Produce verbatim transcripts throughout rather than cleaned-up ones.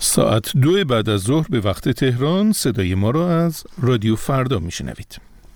ساعت دو بعد از ظهر به وقت تهران صدای ما را از رادیو فردا میشنوید.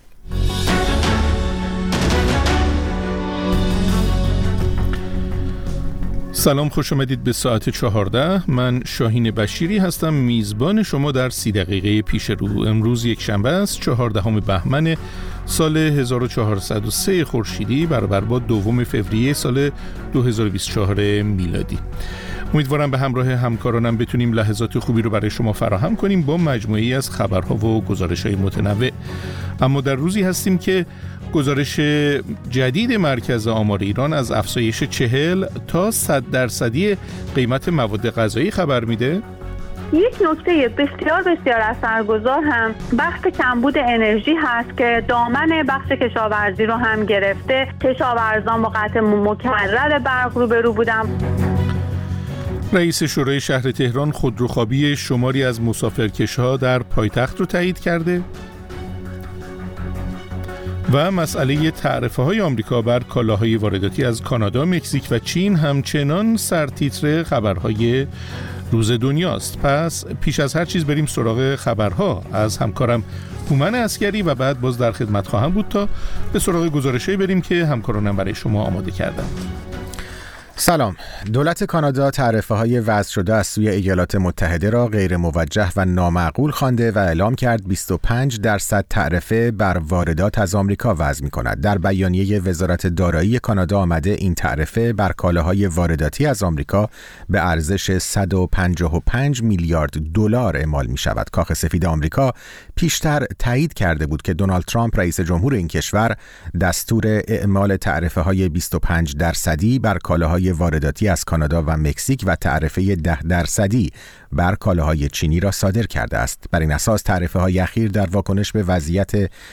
سلام، خوش آمدید به ساعت چهارده. من شاهین بشیری هستم، میزبان شما در سی دقیقه پیش رو. امروز یک شنبه است، چهاردهم بهمن سال هزار و چهارصد و سه خورشیدی برابر با دوم فوریه سال دو هزار و بیست و چهار میلادی. امیدوارم به همراه همکارانم بتونیم لحظات خوبی رو برای شما فراهم کنیم با مجموعه‌ای از خبرها و گزارش‌های متنوع. اما در روزی هستیم که گزارش جدید مرکز آمار ایران از افزایش چهل تا صد درصدی قیمت مواد غذایی خبر میده. یک نکته بسیار بسیار اثرگذار هم بحث کمبود انرژی هست که دامن بخش کشاورزی رو هم گرفته. کشاورزان با قطع مکرر برق روبرو بودن. رئیس شورای شهر تهران خودروخوابی شماری از مسافرکش‌ها در پایتخت رو تایید کرده. و مسئله تعرفه‌های آمریکا بر کالاهای وارداتی از کانادا، مکزیک و چین همچنان سرتیتر خبرهای روز دنیاست. پس پیش از هر چیز بریم سراغ خبرها از همکارم هومن عسگری و بعد باز در خدمت خواهم بود تا به سراغ گزارش‌هایی بریم که همکارانم برای شما آماده کردن. سلام. دولت کانادا تعرفه‌های وضع شده از سوی ایالات متحده را غیر موجه و نامعقول خوانده و اعلام کرد بیست و پنج درصد تعرفه بر واردات از آمریکا وضع می‌کند. در بیانیه وزارت دارایی کانادا آمده این تعرفه بر کالاهای وارداتی از آمریکا به ارزش صد و پنجاه و پنج میلیارد دلار اعمال می‌شود. کاخ سفید آمریکا پیشتر تایید کرده بود که دونالد ترامپ رئیس جمهور این کشور دستور اعمال تعرفه‌های بیست و پنج درصدی بر کالاهای وارداتی از کانادا و مکزیک و تعرفه ده درصدی بر کالاهای چینی را صادر کرده است. بر این اساس تعرفه‌های اخیر در واکنش به وضعیت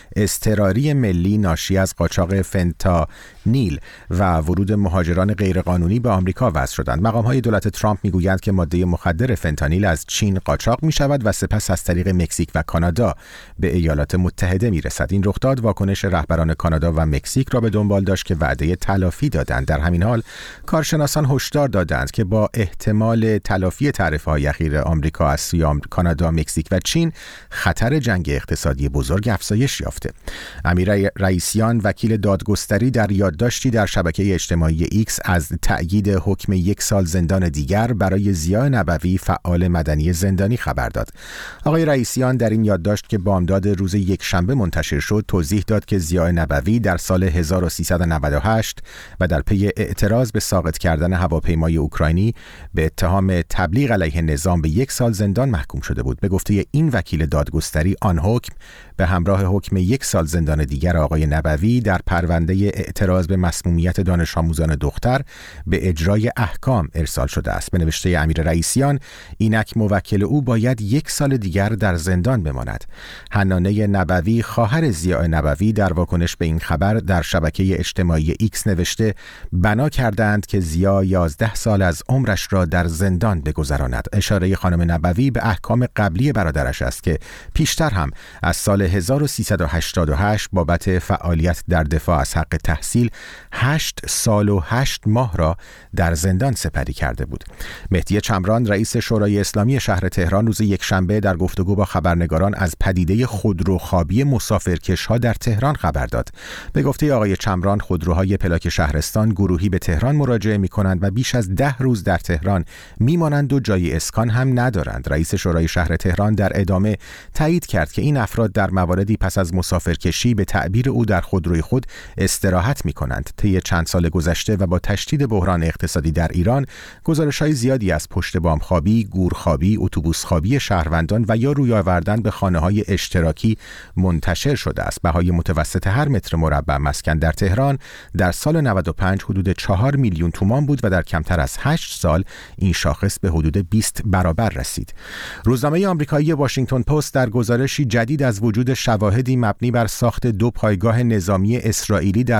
اضطراری ملی ناشی از قاچاق فنتانیل و ورود مهاجران غیرقانونی به آمریکا وضع شدند. مقام‌های دولت ترامپ می‌گویند که ماده مخدر فنتانیل از چین قاچاق می‌شود و سپس از طریق مکزیک و کانادا به ایالات متحده می‌رسد. این رخداد واکنش رهبران کانادا و مکزیک را به دنبال داشت که وعده تلافی دادند. در همین حال کارشناسان هشدار دادند که با احتمال تلافی تعرفه‌های اخیر آمریکا از سوی کانادا، مکزیک و چین خطر جنگ اقتصادی بزرگ افزایش یافته. امیر رئیسیان وکیل دادگستری در یادداشتی در شبکه اجتماعی ایکس از تأیید حکم یک سال زندان دیگر برای ضیاء نبوی فعال مدنی زندانی خبر داد. آقای رئیسیان در این یادداشت که بامداد روز یکشنبه منتشر شد توضیح داد که ضیاء نبوی در سال هزار و سیصد و نود و هشت و در پی اعتراض به ساقط کردن هواپیمای اوکراینی به اتهام تبلیغ علیه نظام به یک سال زندان محکوم شده بود. به گفته این وکیل دادگستری آن حکم به همراه حکم یک سال زندان دیگر آقای نبوی در پرونده اعتراض به مسمومیت دانش آموزان دختر به اجرای احکام ارسال شده است. به نوشته امیر رئیسیان اینک موکل او باید یک سال دیگر در زندان بماند. حنانه نبوی خواهر ضیاء نبوی در واکنش به این خبر در شبکه اجتماعی ایکس نوشته بنا کردند که ضیاء یازده سال از عمرش را در زندان بگذراند. اشاره خانم نبوی به احکام قبلی برادرش است که پیشتر هم از سال هزار و سیصد و هشتاد و هشت بابت فعالیت در دفاع از حق تحصیل هشت سال و هشت ماه را در زندان سپری کرده بود. مهدی چمران رئیس شورای اسلامی شهر تهران روز یکشنبه در گفتگو با خبرنگاران از پدیده خودروخوابی مسافرکش‌ها در تهران خبر داد. به گفته آقای چمران خودروهای پلاک شهرستان گروهی به تهران مراجعه می‌کنند و بیش از ده روز در تهران میمانند و جای اسکان هم ندارند. رئیس شورای شهر تهران در ادامه تایید کرد که این افراد در مواردی پس از مسافرکشی به تعبیر او در خودروی خود استراحت می‌کنند. طی چند سال گذشته و با تشدید بحران اقتصادی در ایران گزارش‌های زیادی از پشت بام خوابی، گورخوابی، اتوبوس خوابی شهروندان و یا روی آوردن به خانه‌های اشتراکی منتشر شده است. بهای متوسط هر متر مربع مسکن در تهران در سال نود و پنج حدود چهار میلیون تومان بود و در کمتر از هشت سال این شاخص به حدود بیست برابر رسید. روزنامه آمریکایی واشنگتن پست در گزارشی جدید از وجود شواهدی مبنی بر ساخت دو پایگاه نظامی اسرائیلی در خاک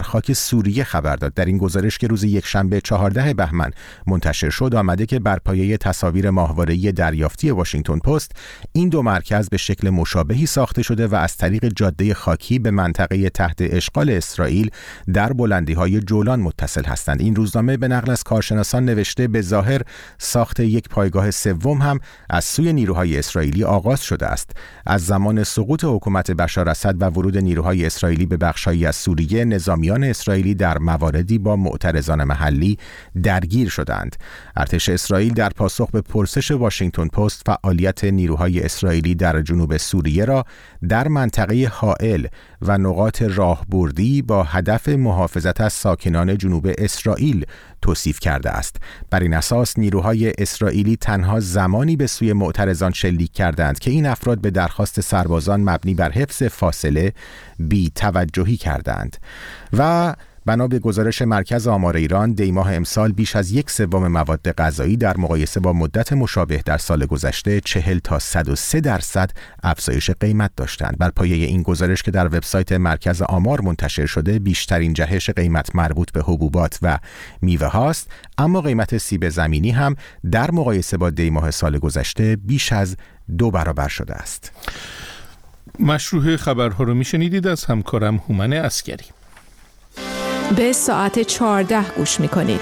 سوریه خبر داد. در این گزارش که روز یکشنبه چهاردهم بهمن منتشر شد آمده که بر پایه تصاویر ماهواره‌ای دریافتی واشنگتن پست این دو مرکز به شکل مشابهی ساخته شده و از طریق جاده خاکی به منطقه تحت اشغال اسرائیل در بلندی‌های جولان متصل هستند. این روزنامه به نقل از کارشناسان نوشته به ظاهر ساخت یک پایگاه سوم هم از سوی نیروهای اسرائیلی آغاز شده است. از زمان سقوط حکومت بشار اسد و ورود نیروهای اسرائیلی به بخش‌هایی از سوریه، نظامیان اسرائیلی در مواردی با معترضان محلی درگیر شدند. ارتش اسرائیل در پاسخ به پرسش واشنگتن پست فعالیت نیروهای اسرائیلی در جنوب سوریه را در منطقه حائل و نقاط راهبردی با هدف محافظت از ساکنان جنوب اسرائیل توصیف کرده است. بر این اساس نیروهای اسرائیلی تنها زمانی به سوی معترضان شلیک کردند که این افراد به درخواست سربازان مبنی بر حفظ فاصله بی توجهی کردند. و بنا به گزارش مرکز آمار ایران دیماه امسال بیش از یک سوم مواد غذایی در مقایسه با مدت مشابه در سال گذشته چهل تا صد و سه درصد افزایش قیمت داشتند. بر پایه این گزارش که در وبسایت مرکز آمار منتشر شده بیشترین جهش قیمت مربوط به حبوبات و میوه هاست، اما قیمت سیب زمینی هم در مقایسه با دیماه سال گذشته بیش از دو برابر شده است. مشروع خبرها رو میشنیدید از همکارم هومن عسکری. به ساعت چهارده گوش میکنید.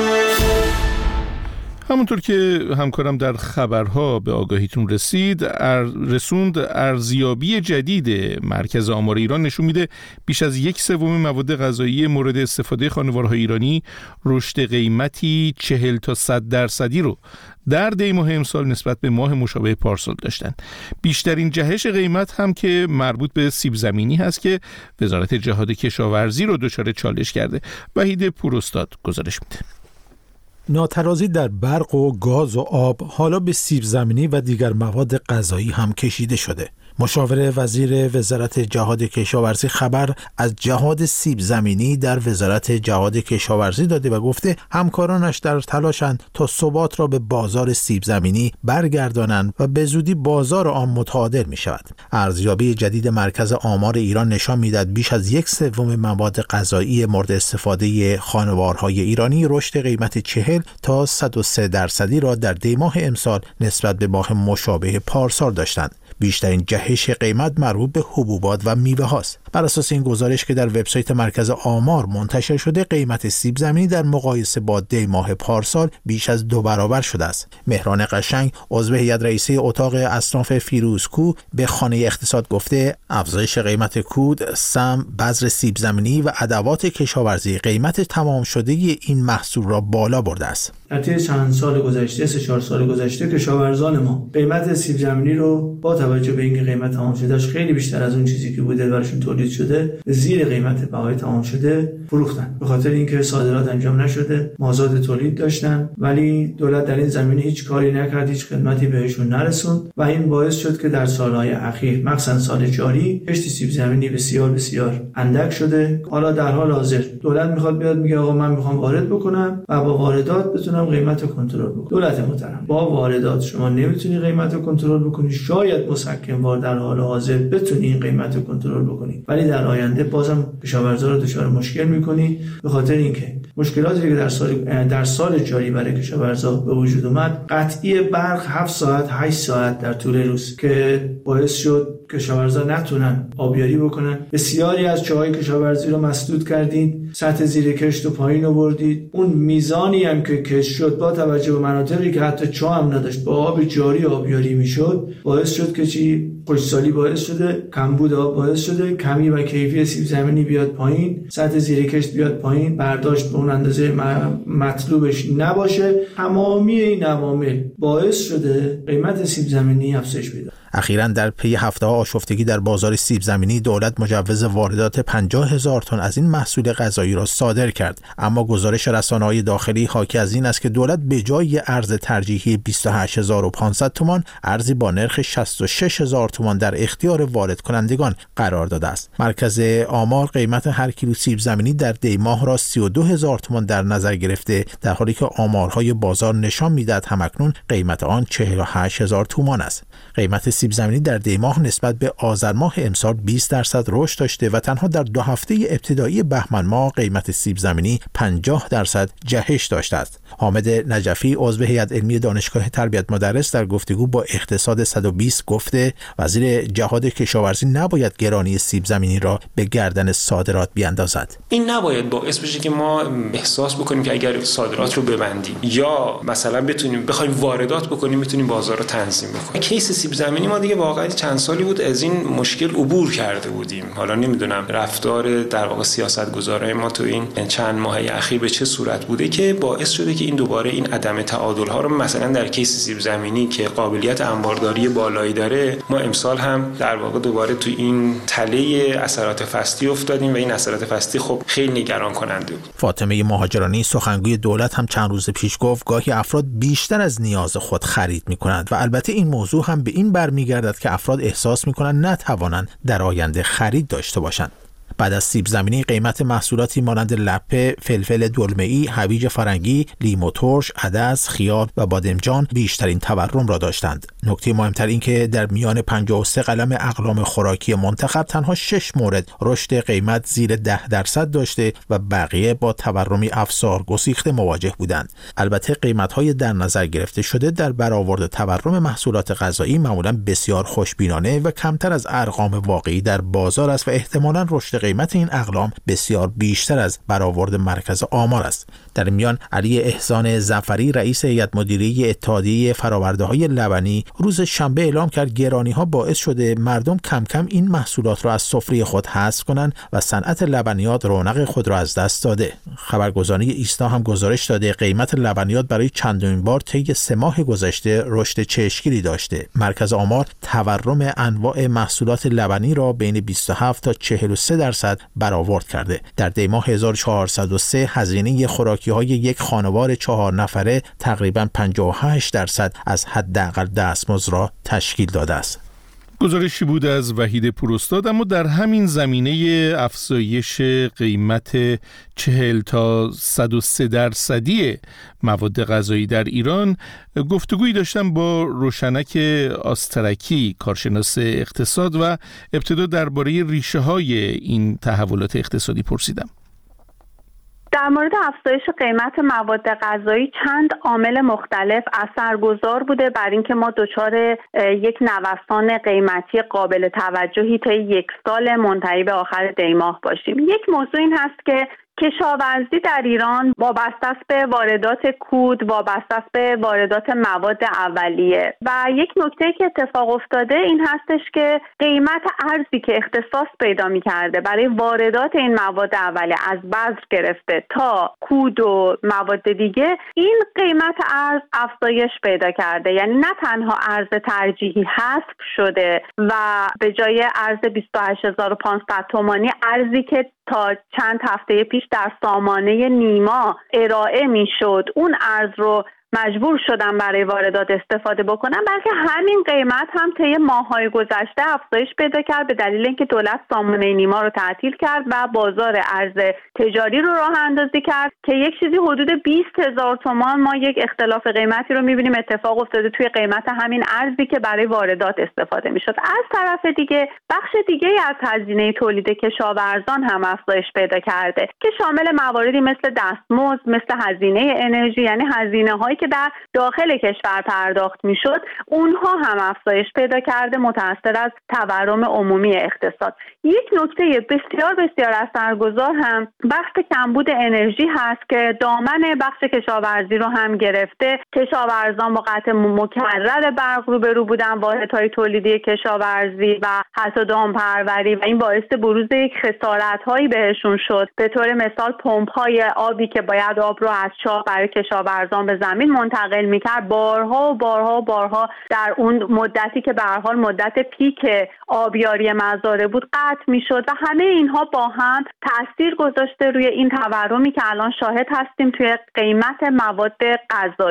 همونطور که همکارم در خبرها به آگاهیتون رسید ار رسوند ارزیابی جدید مرکز آمار ایران نشون میده بیش از یک سوم مواد غذایی مورد استفاده خانوارهای ایرانی رشد قیمتی چهل تا صد درصدی رو در دی ماه امسال نسبت به ماه مشابه پارسال داشتن. بیشترین جهش قیمت هم که مربوط به سیب زمینی هست که وزارت جهاد کشاورزی رو دچار چالش کرده. وحید پوراستاد گزارش میده. ناترازی در برق و گاز و آب حالا به سیب زمینی و دیگر مواد غذایی هم کشیده شده. مشاور وزیر وزارت جهاد کشاورزی خبر از جهاد سیب زمینی در وزارت جهاد کشاورزی داده و گفته همکارانش در تلاشند تا ثبات را به بازار سیب زمینی برگردانند و به زودی بازار آن متعادل می شود. ارزیابی جدید مرکز آمار ایران نشان می‌دهد بیش از یک سوم مواد غذایی مورد استفاده خانوارهای ایرانی رشد قیمت چهل تا صد و سه درصدی را در دی ماه امسال نسبت به ماه مشابه پارسال داشتند. بیشترین جهش قیمت مربوط به حبوبات و میوه هاست. بر اساس این گزارش که در وبسایت مرکز آمار منتشر شده قیمت سیب زمینی در مقایسه با دی ماه پارسال بیش از دو برابر شده است. مهران قشنگ عضو هیئت رئیسه اتاق اصناف فیروزکو به خانه اقتصاد گفته افزایش قیمت کود، سم، بذر سیب زمینی و ادوات کشاورزی قیمت تمام شده این محصول را بالا برده است. در طی چند سال گذشته، سه چهار سال گذشته کشاورزان ما قیمت سیب زمینی رو با توجه به اینکه قیمت تمام شدهش خیلی بیشتر از اون چیزی که بوده براشون تولید شده زیر قیمت بهای تمام شده فروختن. به خاطر اینکه صادرات انجام نشده، مازاد تولید داشتن ولی دولت در این زمینه هیچ کاری نکرد، هیچ خدمتی بهشون نرسوند و این باعث شد که در سالهای اخیر مخصوصا سال جاری کشت سیب زمینی بسیار بسیار اندک شده. حالا در حال حاضر دولت میخواد بیاد میگه آقا من میخوام وارد بکنم و با واردات بتونم قیمت رو کنترل بکنم. دولت محترم، با واردات شما نمیتونی قیمت رو کنترل بکنی. شاید مسکن وار در حال حاضر بتونی این قیمت رو کنترل بکنی ولی در آینده بازم کشاورزا رو دچار مشکل میکنی، به خاطر اینکه مشکلاتی که در سال در سال جاری برای کشاورزا به وجود اومد، قطعی برق هفت ساعت هشت ساعت در طول روز که باعث شد کشاورزا نتونن آبیاری بکنن. بسیاری از چاهای کشاورزی رو مسدود کردید، سطح زیر کشت رو پایین آوردید. اون میزانی هم که کشت شد با توجه به مناطقی که حتی چاه هم نداشت با آب جاری آبیاری میشد، باعث شد که چی خشکسالی باعث شده، کمبود آب باعث شده، کمی و کیفی سیب زمینی بیاد پایین، سطح زیر کشت بیاد پایین، برداشت به اون اندازه مطلوبش نباشه. تمامی این عوامل باعث شده قیمت سیب زمینی افزایش پیدا. اخیراً در پی هفته ها آشفتگی در بازار سیب زمینی دولت مجوز واردات پنجاه هزار تن از این محصول غذایی را صادر کرد، اما گزارش رسانه‌های داخلی حاکی از این است که دولت به جای ارز ترجیحی بیست و هشت هزار و پانصد تومان ارزی با نرخ شصت و شش هزار تومان در اختیار وارد کنندگان قرار داده است. مرکز آمار قیمت هر کیلو سیب زمینی در دی ماه را سی و دو هزار تومان در نظر گرفته، در حالی که آمارهای بازار نشان می‌دهد همکنون قیمت آن چهل و هشت هزار تومان است. قیمت سیب زمینی در دی ماه نسبت به آذر ماه امسال بیست درصد رشد داشته و تنها در دو هفته ابتدایی بهمن ماه قیمت سیب زمینی پنجاه درصد جهش داشته است. حامد نجفی عضو هیئت علمی دانشگاه تربیت مدرس در گفتگو با اقتصاد صد و بیست گفته وزیر جهاد کشاورزی نباید گرانی سیب زمینی را به گردن صادرات بیاندازد. این نباید باعث بشه که ما احساس بکنیم که اگر صادرات رو ببندیم یا مثلا بتونیم بخوایم واردات بکنیم میتونیم بازار رو تنظیم بکنیم. کیس سیب زمینی ما دیگه واقعا چند سالی بود از این مشکل عبور کرده بودیم. حالا نمیدونم رفتار در واقع سیاستگزارای ما تو این چند ماه اخیر به چه صورت بوده که باعث شده که این دوباره این عدم تعادل ها رو مثلا در کیس سیب زمینی که قابلیت انبارداری بالایی داره ما امسال هم در واقع دوباره تو این تله اثرات فصلی افتادیم و این اثرات فصلی خب خیلی نگران کننده بود. فاطمه مهاجرانی سخنگوی دولت هم چند روز پیش گفت گاهی افراد بیشتر از نیاز خود خرید می‌کنند و البته این موضوع هم به این برمیگردد که افراد احساس می‌کنند نتوانند در آینده خرید داشته باشند. بعد از سیب زمینی قیمت محصولاتی مانند لپه، فلفل دلمه‌ای، هویج فرنگی، لیمو ترش، عدس، خیار و بادمجان بیشترین تورم را داشتند. نکته مهمتر این که در میان پنجاه و سه قلم اقلام خوراکی منتخب تنها شش مورد رشد قیمت زیر ده درصد داشته و بقیه با تورمی افسار گسیخته مواجه بودند. البته قیمت‌های در نظر گرفته شده در برآورد تورم محصولات غذایی معمولاً بسیار خوشبینانه و کمتر از ارقام واقعی در بازار است و احتمالاً رشد قیمت این اقلام بسیار بیشتر از برآورد مرکز آمار است. در میان علی احسان ظفری رئیس هیئت مدیره اتحادیه فرآورده‌های لبنی روز شنبه اعلام کرد گرانی‌ها باعث شده مردم کم کم این محصولات را از سفره خود حذف کنند و صنعت لبنیات رونق خود را از دست داده. خبرگزاری ایسنا هم گزارش داده قیمت لبنیات برای چندمین بار طی سه ماه گذشته رشد چشمگیری داشته. مرکز آمار تورم انواع محصولات لبنی را بین بیست و هفت تا چهل و سه درصد برآورد کرده. در دی ماه هزار و چهارصد و سه هزینه خوراکی‌های یک خانوار چهار نفره تقریباً پنجاه و هشت درصد از حداقل دستمزد را تشکیل داده است. گزارشی بود از وحید پوراستاد. اما در همین زمینه افزایش قیمت چهل تا صد و سه درصدی مواد غذایی در ایران گفتگویی داشتم با روشنک آسترکی کارشناس اقتصاد و ابتدا درباره ریشه های این تحولات اقتصادی پرسیدم. در مورد افزایش قیمت مواد غذایی چند عامل مختلف اثرگذار بوده بر اینکه ما دچار یک نوسان قیمتی قابل توجهی تا یک سال منتهی به آخر دی ماه باشیم. یک موضوع این هست که کشاورزی در ایران وابسته است به واردات کود، وابسته است به واردات مواد اولیه و یک نکته که اتفاق افتاده این هستش که قیمت ارزی که اختصاص پیدا می‌کرده برای واردات این مواد اولیه از بذر گرفته تا کود و مواد دیگه، این قیمت ارز افزایش پیدا کرده. یعنی نه تنها ارز ترجیحی حذف شده و به جای ارز بیست و هشت هزار و پانصد تومانی ارزی که تا چند هفته پیش در سامانه نیما ارائه میشد اون ارز رو مجبور شدن برای واردات استفاده بکنن، بلکه همین قیمت هم طی ماه‌های گذشته افزایش پیدا کرد به دلیل اینکه دولت سامانه نیما رو تعطیل کرد و بازار ارز تجاری رو راه اندازی کرد که یک چیزی حدود بیست هزار تومان ما یک اختلاف قیمتی رو می‌بینیم اتفاق افتاده توی قیمت همین ارزی که برای واردات استفاده می‌شد. از طرف دیگه بخش دیگه از هزینه تولید کشاورزان هم افزایش پیدا کرده که شامل مواردی مثل دستمزد، مثل هزینه انرژی، یعنی هزینه‌هایی که در داخل کشور پرداخت میشد اونها هم افزایش پیدا کرده متأثر از تورم عمومی اقتصاد. یک نکته بسیار بسیار اثرگذار هم بحث کمبود انرژی هست که دامن بخش کشاورزی رو هم گرفته. کشاورزان با قطع مکرر برق روبرو بودن، واحدهای تولیدی کشاورزی و حتی دامپروری، و این باعث بروز یک خسارت‌هایی بهشون شد. به طور مثال پمپ‌های آبی که باید آب رو از چاه برای کشاورزان به زمین منتقل میکرد بارها و بارها و بارها در اون مدتی که به هر حال مدت پیک آبیاری مزارع بود قطع میشد و همه اینها با هم تاثیر گذاشته روی این تورمی که الان شاهد هستیم توی قیمت مواد غذایی.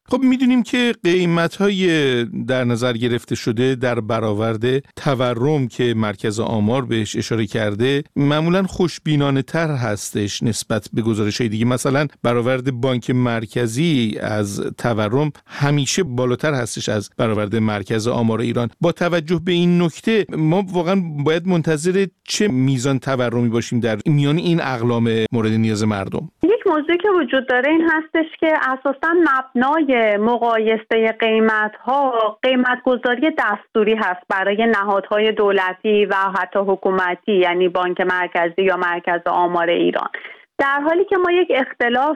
خب میدونیم که قیمت‌های در نظر گرفته شده در برآورد تورم که مرکز آمار بهش اشاره کرده معمولاً خوشبینانه تر هستش نسبت به گزارش‌های دیگه. مثلا برآورد بانک مرکزی از تورم همیشه بالاتر هستش از برآورد مرکز آمار ایران. با توجه به این نکته ما واقعاً باید منتظر چه میزان تورمی باشیم در میان این اقلام مورد نیاز مردم؟ یک موضوعی که وجود داره این هستش که اساساً مبنای مقایسه قیمت‌ها قیمت گذاری دستوری هست برای نهادهای دولتی و حتی حکومتی، یعنی بانک مرکزی یا مرکز آمار ایران. در حالی که ما یک اختلاف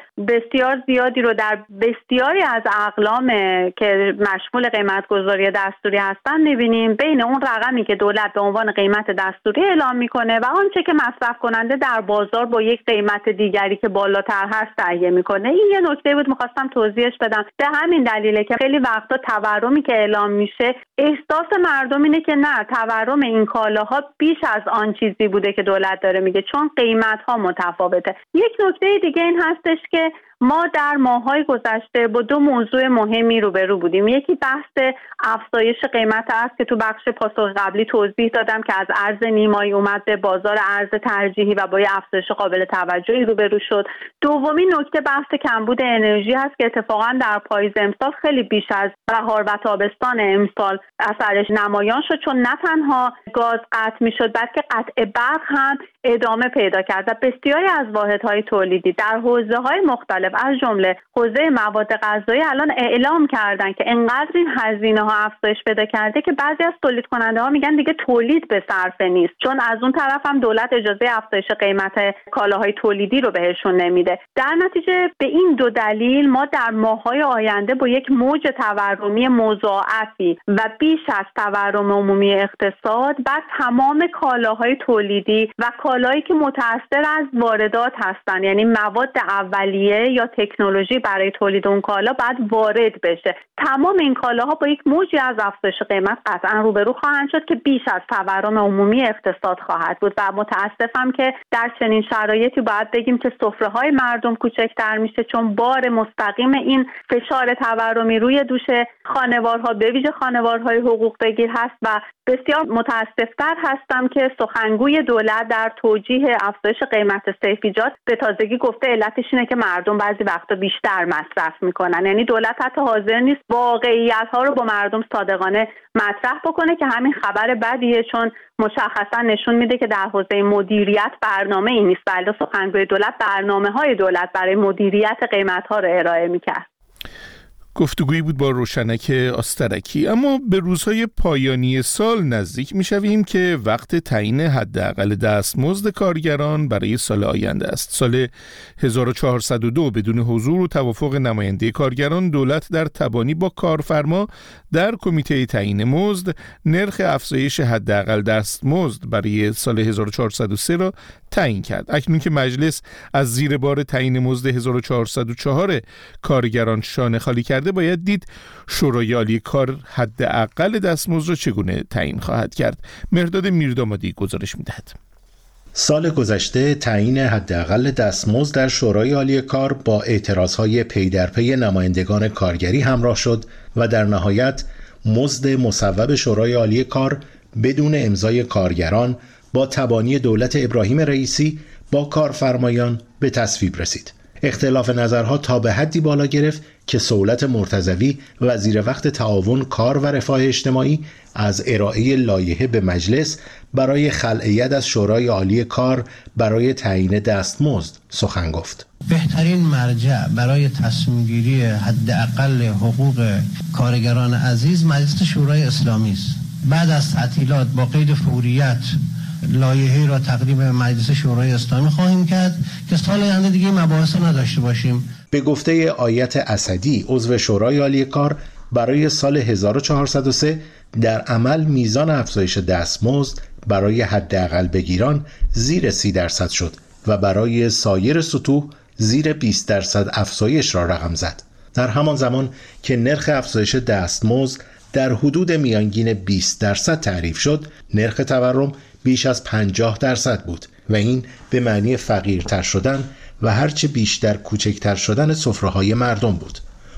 بسیار زیادی رو در بسیاری از اقلام که مشمول قیمت گذاری دستوری هستن می‌بینیم بین اون رقمی که دولت به عنوان قیمت دستوری اعلام میکنه و آنچه که مصرف کننده در بازار با یک قیمت دیگری که بالاتر هست تهیه میکنه. این یه نکته بود میخواستم توضیحش بدم. به همین دلیله که خیلی وقتا تورمی که اعلام میشه احساس مردم اینه که نه، تورم این کالاها بیش از آن چیزی بوده که دولت داره میگه، چون قیمت‌ها متفاوته. یک نکته دیگه این هستش که ما در ماه‌های گذشته با دو موضوع مهمی روبرو بودیم. یکی بحث افزایش قیمت است که تو بخش پاسخ قبلی توضیح دادم که از ارز نیمایی اومد به بازار ارز ترجیحی و با یه افزایش قابل توجهی روبرو شد. دومین نکته بحث کمبود انرژی هست که اتفاقا در پاییز امسال خیلی بیش از بهار و تابستان امسال اثرش نمایان شد، چون نه تنها گاز قطع می‌شد بلکه قطع برق هم ادامه پیدا کرد و بسیاری از واحدهای تولیدی در حوزه‌های مختلف از جمله حوزه مواد غذایی الان اعلام کردن که انقدر این هزینه‌ها افزایش پیدا کرده که بعضی از تولید کننده‌ها میگن دیگه تولید به صرفه نیست، چون از اون طرف هم دولت اجازه افزایش قیمت کالاهای تولیدی رو بهشون نمیده. در نتیجه به این دو دلیل ما در ماه‌های آینده با یک موج تورمی مضاعفی و بیش از تورم عمومی اقتصاد و تمام کالاهای تولیدی و کالایی که متأثر از واردات هستن، یعنی مواد اولیه یا تکنولوژی برای تولید اون کالا باید وارد بشه، تمام این کالاها با یک موجی از افزایش قیمت قطعا روبرو خواهند شد که بیش از تورم عمومی اقتصاد خواهد بود و متاسفم که در چنین شرایطی باید بگیم که سفره‌های مردم کوچکتر میشه، چون بار مستقیم این فشار تورمی روی دوش خانوارها به ویژه خانوارهای حقوق بگیر هست و بسیار متاسفتر هستم که سخنگوی دولت در توجیه افزایش قیمت سیفیجات به تازگی گفته علتش اینه که مردم بعضی وقتا بیشتر مصرف میکنن. یعنی دولت حتی حاضر نیست واقعیت ها رو با مردم صادقانه مطرح بکنه که همین خبر بدیه، چون مشخصا نشون میده که در حوزه مدیریت برنامه ای نیست، بلکه سخنگوی دولت برنامه های دولت برای مدیریت قیمت ها رو ارائه میکرد. گفتگویی بود با روشنک آسترکی. اما به روزهای پایانی سال نزدیک میشویم که وقت تعیین حداقل دستمزد کارگران برای سال آینده است. سال هزار و چهارصد و دو بدون حضور و توافق نماینده کارگران، دولت در تبانی با کارفرما در کمیته تعیین مزد نرخ افزایش حداقل دستمزد برای سال هزار و چهارصد و سه را تعیین کرد. اکنون که مجلس از زیر بار تعیین مزد هزار و چهارصد و چهار کارگران شانه خالی کرده، باید دید شورای عالی کار حداقل دستمزد را چگونه تعیین خواهد کرد. مهرداد میردامادی گزارش می‌دهد. سال گذشته تعیین حداقل دستمزد در شورای عالی کار با اعتراضهای پی در پی نمایندگان کارگری همراه شد و در نهایت مزد مصوب شورای عالی کار بدون امضای کارگران با تبانی دولت ابراهیم رئیسی با کارفرمایان به تصویب رسید. اختلاف نظرها تا به حدی بالا گرفت که صولت مرتضوی وزیر وقت تعاون کار و رفاه اجتماعی از ارائه لایحه به مجلس برای خلع ید از شورای عالی کار برای تعیین دستمزد سخن گفت. بهترین مرجع برای تصمیم گیری حداقل حقوق کارگران عزیز مجلس شورای اسلامی است. بعد از تعطیلات با قید فوریت لایحه را تقدیم مجلس شورای اسلامی خواهیم کرد که سال آینده دیگه مباحث نداشته باشیم. به گفته آیت اسدی عضو شورای عالی کار، برای سال هزار و چهارصد و سه در عمل میزان افزایش دستمزد برای حداقل بگیران زیر سی درصد شد و برای سایر سطوح زیر بیست درصد افزایش را رقم زد. در همان زمان که نرخ افزایش دستمزد در حدود میانگین بیست درصد تعریف شد، نرخ تورم بیش از پنجاه درصد بود و این به معنی فقیرتر شدن و هرچه بیشتر کوچکتر شدن سفره‌های مردم بود.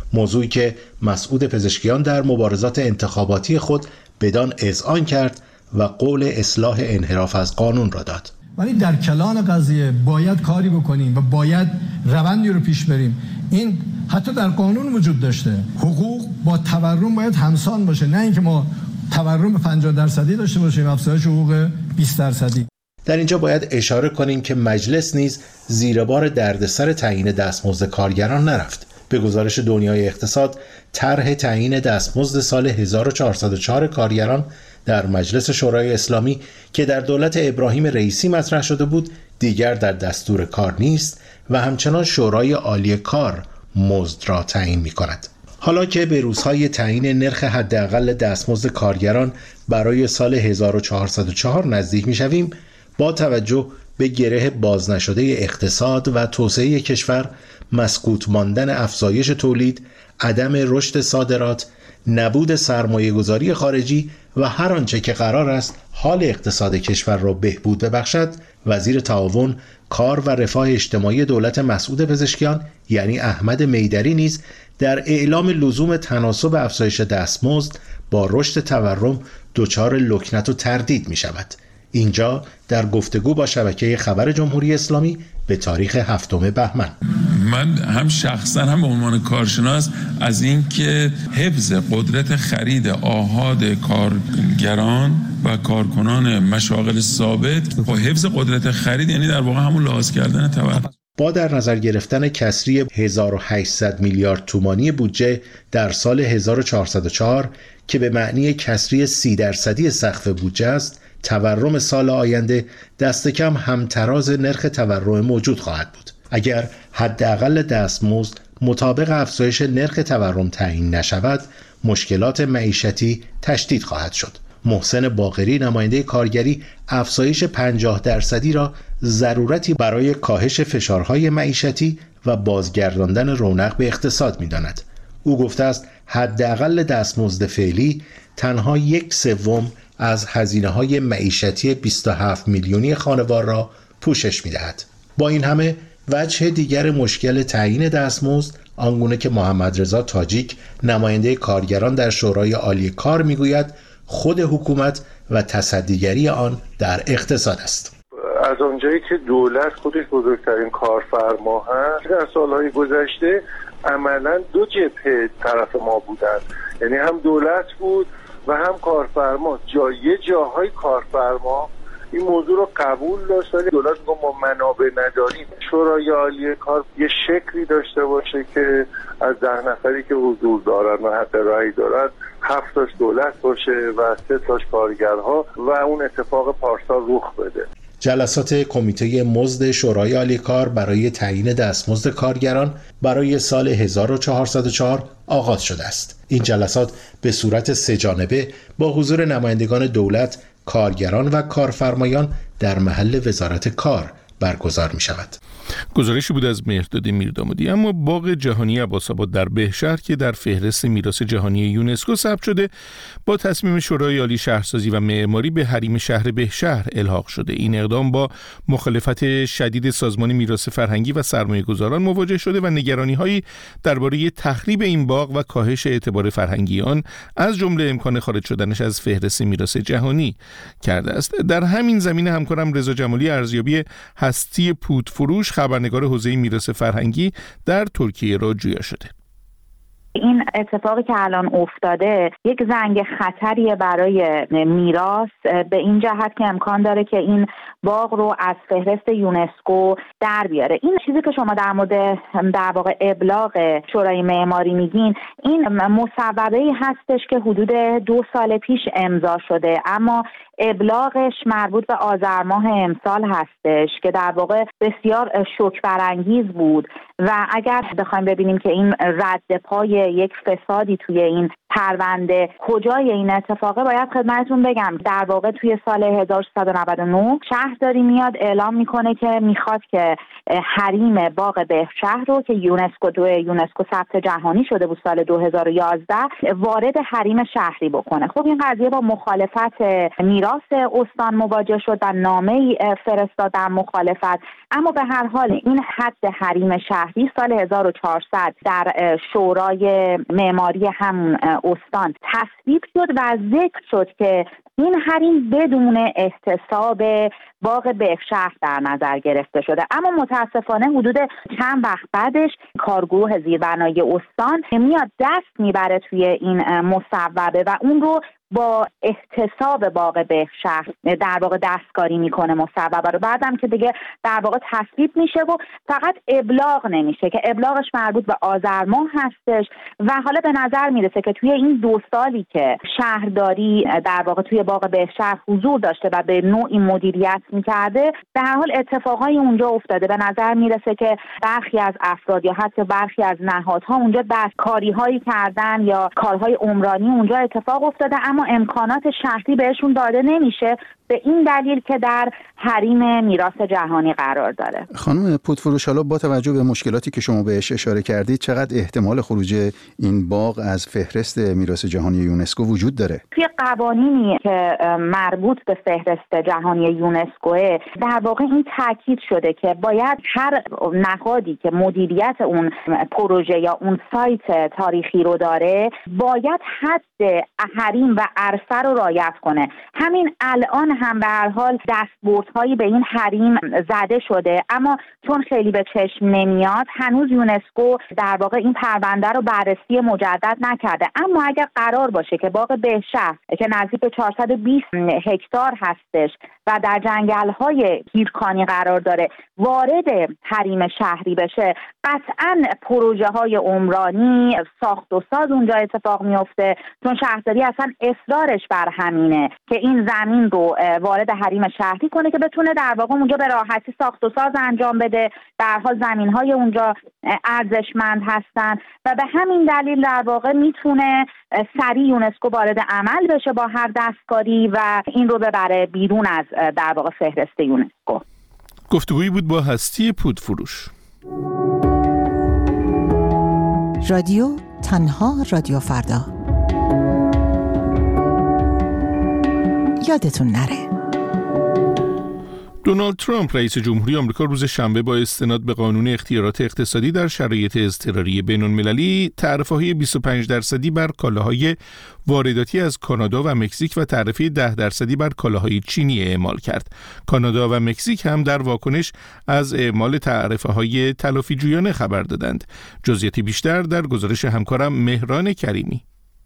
موضوعی که مسعود پزشکیان در مبارزات انتخاباتی خود بدان اذعان کرد و قول اصلاح انحراف از قانون را داد. ولی در کلان قضیه باید کاری بکنیم و باید روندی رو پیش بریم. این حتی در قانون وجود داشته. حقوق با تورم باید همسان باشه، نه اینکه ما تورم پنجاه درصدی داشته باشیم، افزایش حقوق بیست درصدی. در اینجا باید اشاره کنیم که مجلس نیز زیر بار دردسر تعیین دستمزد کارگران نرفت. به گزارش دنیای اقتصاد، طرح تعیین دستمزد سال هزار و چهارصد و چهار کارگران در مجلس شورای اسلامی که در دولت ابراهیم رئیسی مطرح شده بود دیگر در دستور کار نیست و همچنان شورای عالی کار مزد را تعیین می کند. حالا که به روزهای تعیین نرخ حداقل دستمزد کارگران برای سال هزار و چهارصد و چهار نزدیک می شویم، با توجه به گره باز نشده اقتصاد و توسعه کشور، مسکوت ماندن افزایش تولید، عدم رشد صادرات، نبود سرمایه گذاری خارجی و هر آنچه که قرار است حال اقتصاد کشور را بهبود ببخشد، وزیر تعاون، کار و رفاه اجتماعی دولت مسعود پزشکیان یعنی احمد میدری نیز در اعلام لزوم تناسب افزایش دستمزد با رشد تورم دچار لکنت و تردید می شود. اینجا در گفتگو با شبکه خبر جمهوری اسلامی به تاریخ هفتم بهمن، من هم شخصا هم به عنوان کارشناس از اینکه حفظ قدرت خرید آحاد کارگران و کارکنان مشاغل ثابت با حفظ قدرت خرید، یعنی در واقع همون لحاظ کردن تورم، با در نظر گرفتن کسری هزار و هشتصد میلیارد تومانی بودجه در سال هزار و چهارصد و چهار که به معنی کسری سی درصدی سقف بودجه است، تورم سال آینده دست کم همتراز نرخ تورم موجود خواهد بود. اگر حداقل دستمزد مطابق افزایش نرخ تورم تعیین نشود، مشکلات معیشتی تشدید خواهد شد. محسن باقری، نماینده کارگری، افزایش پنجاه درصدی را ضرورتی برای کاهش فشارهای معیشتی و بازگرداندن رونق به اقتصاد می‌داند. او گفته است حداقل دستمزد فعلی تنها یک سوم از هزینه‌های معیشتی بیست و هفت میلیونی خانوار را پوشش می‌دهد. با این همه وجه دیگر مشکل تعیین دستمزد، آنگونه که محمد رضا تاجیک، نماینده کارگران در شورای عالی کار میگوید، خود حکومت و تصدیگری آن در اقتصاد است. از آنجایی که دولت خودش بزرگترین کارفرما هست، در سالهای گذشته عملاً دو جبهه طرف ما بودند، یعنی هم دولت بود و هم کارفرما. جای جاهای کارفرما این موضوع رو قبول داشت، ولی دولت گفت ما منابع نداریم. شورای عالی کار یه شکلی داشته باشه که از ده نفری که حضور دارن و حق رأی دارن، هفت تاش دولت باشه و سه تاش کارگرها و اون اتفاق پارسال رخ بده. جلسات کمیته مزد شورای عالی کار برای تعیین دستمزد کارگران برای سال هزار و چهارصد و چهار آغاز شده است. این جلسات به صورت سه جانبه با حضور نمایندگان دولت، کارگران و کارفرمایان در محل وزارت کار برگزار می شود. گزارشی بود از مهرداد میردامادی. اما باغ جهانی عباس‌آباد در بهشهر که در فهرست میراث جهانی یونسکو ثبت شده، با تصمیم شورای عالی شهرسازی و معماری به حریم شهر بهشهر الحاق شده. این اقدام با مخالفت شدید سازمان میراث فرهنگی و سرمایه‌گذاران مواجه شده و نگرانی‌هایی درباره تخریب این باغ و کاهش اعتبار فرهنگی آن، از جمله امکان خارج شدنش از فهرست میراث جهانی کرده است. در همین زمینه همکارم رضا جمالی ارزیابی هستی پودفروش، خبرنگار حوزه میراث فرهنگی در ترکیه را جویا شده. این اتفاقی که الان افتاده یک زنگ خطریه برای میراث، به این جهت که امکان داره که این باغ رو از فهرست یونسکو در بیاره. این چیزی که شما در مورد در واقع ابلاغ شورای معماری میگین، این مصوبه‌ای هستش که حدود دو سال پیش امضا شده، اما ابلاغش مربوط به آذر ماه امسال هستش که در واقع بسیار شوک برانگیز بود و اگر بخوایم ببینیم که این رد پای یک فسادی توی این پرونده کجای این اتفاقه، باید خدمتتون بگم در واقع توی سال هزار و سیصد و نود و نه شهرداری میاد اعلام میکنه که میخواد که حریم باغ بهشهر رو که یونسکو دو یونسکو ثبت جهانی شده بود سال دو هزار و یازده وارد حریم شهری بکنه. خب این قضیه با مخالفت میراث استان مواجه شد و نامه‌ای فرستاد در مخالفت، اما به هر حال این حد حریم شهری سال هزار و چهارصد در شورای معماری همون استان تصویب شد و ذکر شد که این حریم بدون احتساب باغ بهشهر در نظر گرفته شده. اما متاسفانه حدود چند وقت بعدش کارگروه زیربنایی استان میاد دست میبره توی این مصوبه و اون رو با احتساب باغ بهشهر در واقع دستکاری میکنه مصوبه رو. بعدم که دیگه در واقع تصویب میشه و فقط ابلاغ نمیشه که ابلاغش مربوط به آذر ماه هستش و حالا به نظر میرسه که توی این دو سالی که شهرداری در واقع توی باغ بهشهر حضور داشته و به نوعی مدیریت میکرده به هر حال اتفاقای اونجا افتاده. به نظر میرسه که برخی از افراد یا حتی برخی از نهادها اونجا دستکاری هایی کردن یا کارهای عمرانی اونجا اتفاق افتاده، اما امکانات شهری بهشون داده نمیشه به این دلیل که در حریم میراث جهانی قرار داره. خانم پودفروش، حالا با توجه به مشکلاتی که شما بهش اشاره کردید چقدر احتمال خروج این باغ از فهرست میراث جهانی یونسکو وجود داره؟ توی قوانینی که مربوط به فهرست جهانی یونسکو در واقع این تاکید شده که باید هر نهادی که مدیریت اون پروژه یا اون سایت تاریخی رو داره باید حد حریم و عرصه رو رعایت کنه. همین الان هم به هر حال دستبردهایی به این حریم زده شده، اما چون خیلی به چشم نمیاد هنوز یونسکو در واقع این پرونده رو بررسی مجدد نکرده. اما اگر قرار باشه که باغ بهشهر که نزدیک به چهارصد و بیست هکتار هستش و در جنگل‌های هیرکانی قرار داره وارد حریم شهری بشه، قطعاً پروژه‌های عمرانی ساخت و ساز اونجا اتفاق میفته، چون شهرداری اصلا اصرارش بر همینه که این زمین رو وارد حریم شهری کنه که بتونه در واقع اونجا به راحتی ساخت و ساز انجام بده. در حال زمین‌های اونجا ارزشمند هستن و به همین دلیل در واقع میتونه سریع یونسکو وارد عمل بشه با هر دستکاری و این رو ببره بیرون از در واقع فهرست یونسکو. گفتگویی بود با هستی پودفروش. رادیو تنها رادیو فردا. یادتون نره دونالد ترامپ رئیس جمهوری آمریکا روز شنبه با استناد به قانون اختیارات اقتصادی در شرایط اضطراری بین‌المللی تعرفه‌های بیست و پنج درصدی بر کالاهای وارداتی از کانادا و مکزیک و تعرفه ده درصدی بر کالاهای چینی اعمال کرد. کانادا و مکزیک هم در واکنش از اعمال تعرفه‌های تلافی‌جویانه خبر دادند. جزئیاتی بیشتر در گزارش همکارم مهران کریمی.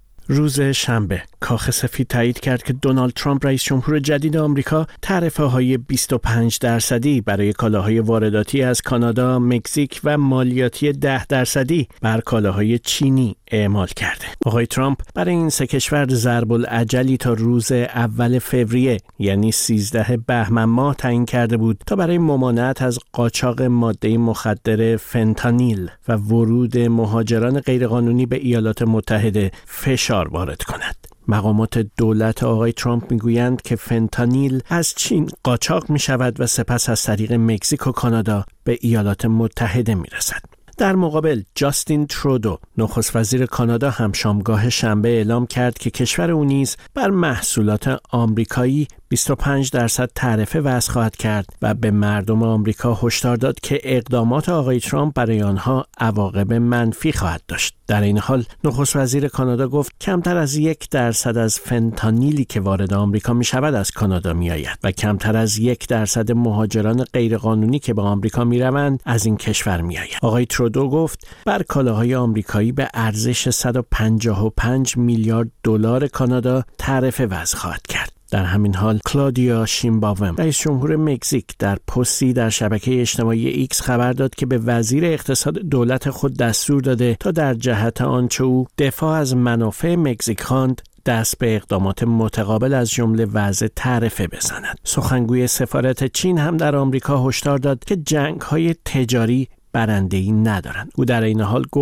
روز شنبه کاخ سفید تایید کرد که دونالد ترامپ رئیس جمهور جدید آمریکا تعرفه‌های بیست و پنج درصدی برای کالاهای وارداتی از کانادا، مکزیک و مالیاتی ده درصدی بر کالاهای چینی اعمال کرده. آقای ترامپ برای این سه کشور ضرب العجلی تا روز اول فوریه یعنی سیزده بهمن ماه تعیین کرده بود تا برای ممانعت از قاچاق ماده مخدر فنتانیل و ورود مهاجران غیرقانونی به ایالات متحده فشار وارد کند. مقامات دولت آقای ترامپ میگویند که فنتانیل از چین قاچاق می شود و سپس از طریق مکزیک و کانادا به ایالات متحده می رسد. در مقابل جاستین ترودو نخست وزیر کانادا هم شامگاه شنبه اعلام کرد که کشور او نیز بر محصولات آمریکایی بیست و پنج درصد تعرفه وضع خواهد کرد و به مردم آمریکا هشدار داد که اقدامات آقای ترامپ برای آنها عواقب منفی خواهد داشت. در این حال نخست وزیر کانادا گفت کمتر از یک درصد از فنتانیلی که وارد آمریکا می شود از کانادا می آید و کمتر از یک درصد مهاجران غیرقانونی که به آمریکا می روند از این کشور می آید. آقای ترودو گفت بر کالاهای آمریکایی به ارزش صد و پنجاه و پنج میلیارد دلار کانادا تعرفه وضع خواهد کرد. در همین حال کلادیا شینباوم رئیس جمهور مکزیک در پستی در شبکه اجتماعی ایکس خبر داد که به وزیر اقتصاد دولت خود دستور داده تا در جهت آنچه او دفاع از منافع مکزیک خواند دست به اقدامات متقابل از جمله وضع تعرفه بزند. سخنگوی سفارت چین هم در آمریکا هشدار داد که جنگ‌های تجاری برنده‌ای ندارند. او در این حال گفت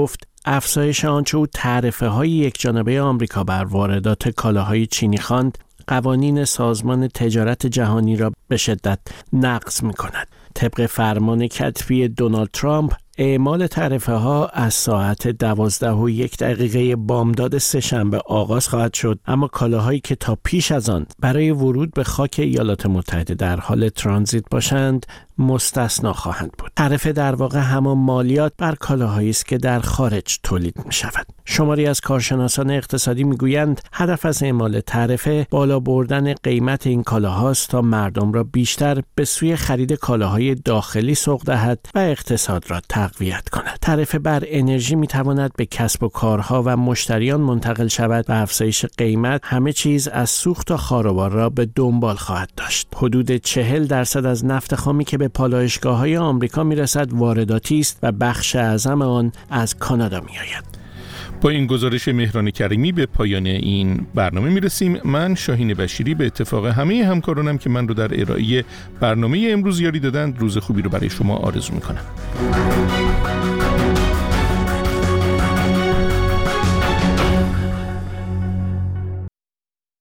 افزایش آنچه او تعرفه‌های یکجانبه آمریکا بر واردات کالاهای چینی خواند، قوانین سازمان تجارت جهانی را به شدت نقض می‌کند. طبق فرمان کتبی دونالد ترامپ، اعمال تعرفه ها از ساعت دوازده و یک دقیقه بامداد سه‌شنبه آغاز خواهد شد، اما کالاهایی که تا پیش از آن برای ورود به خاک ایالات متحده در حال ترانزیت باشند مستثنا خواهند بود. تعرفه در واقع همان مالیات بر کالاهایی است که در خارج تولید می شود. شماری از کارشناسان اقتصادی می گویند هدف از اعمال تعرفه بالا بردن قیمت این کالاهاست تا مردم را بیشتر به سوی خرید کالاهای داخلی سوق دهد و اقتصاد را تقویت کند. تعرفه بر انرژی می تواند به کسب و کارها و مشتریان منتقل شود و افزایش قیمت همه چیز از سوخت تا خاروبار را به دنبال خواهد داشت. حدود چهل درصد از نفت خامی که به پالایشگاه‌های آمریکا میرسد وارداتی است و بخش اعظم آن از کانادا میآید. با این گزارش مهران کریمی به پایان این برنامه میرسیم. من شاهین بشیری به اتفاق همه همکارانم که من رو در ارائه برنامه امروز یاری دادند، روز خوبی رو برای شما آرزو میکنم.